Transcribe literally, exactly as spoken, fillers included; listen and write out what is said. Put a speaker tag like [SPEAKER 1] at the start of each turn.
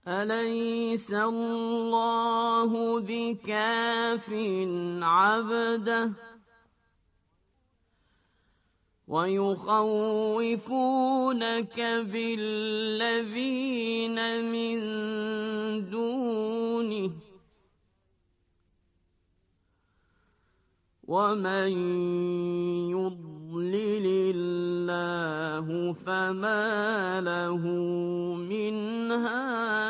[SPEAKER 1] أليس الله بكاف عبده ويخوفونك بالذين من دونه ومن يضلل الله فما له من هاد